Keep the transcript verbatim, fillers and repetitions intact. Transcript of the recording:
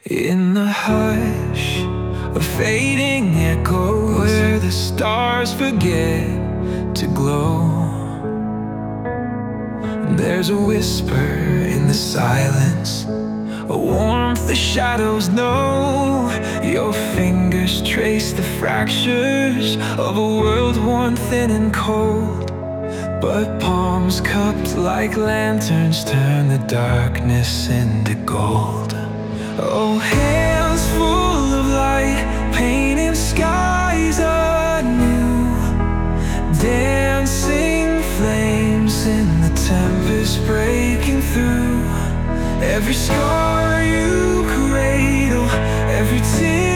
In the hush of fading echoes, where the stars forget to glow, there's a whisper in the silence, a warmth the shadows know. Your fingers trace the fractures of a world worn thin and cold, but palms cupped like lanterns turn the darkness into gold. Oh, hands full of light, painting skies anew, dancing flames in the tempest breaking through. Every scar you cradle, every tear